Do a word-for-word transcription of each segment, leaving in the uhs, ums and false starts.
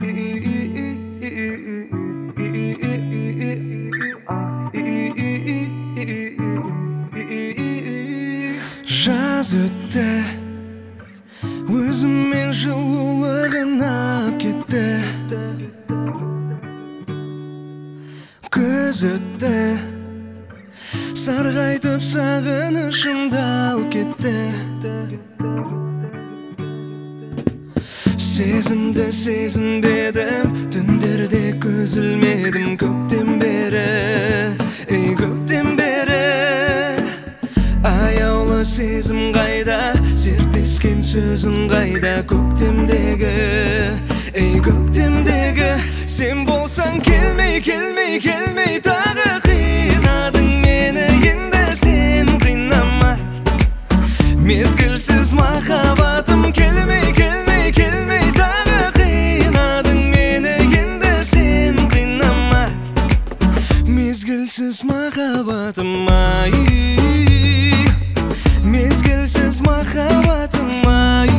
Жаз өтті, өзіммен жылулығын ап кетті. Көз өтті, сарғайтып сағынышымды алып кетті. Сезімді сезінбедім, түндерде көз ілмедім. Көптен бері, ей көптен бері. Аяулы сезім қайда, зерттескен сөзің қайда. Көктемдегі, ей көктемдегі. Сен болсаң келмей, келмей, келмей тағы қинадың мені. Енді сен қинама, мезгілсіз махаббатым. Келмей, келмей, келмей тағы қинадың мені. Енді сен қинама, мезгілсіз махаббатым. Ай, мезгілсіз махаббатым. Ай,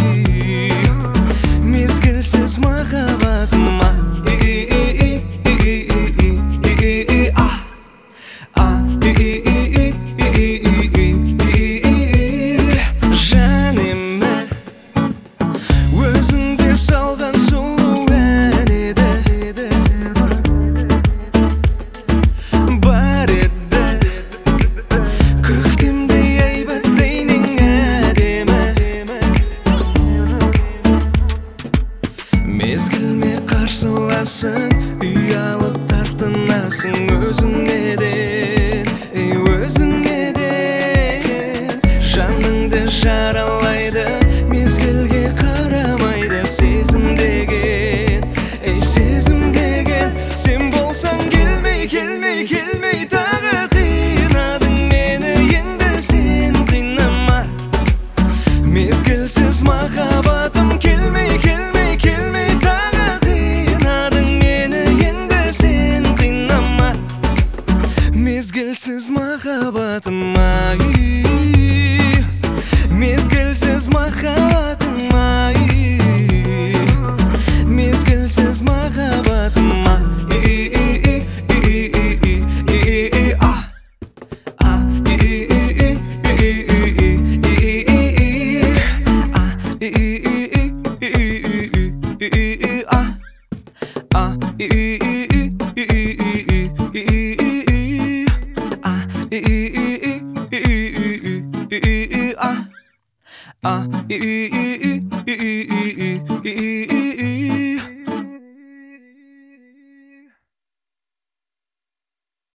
мезгілсіз махаббатым. Мезгілме қарсыласың, ұялып тартынасың өзіңе де.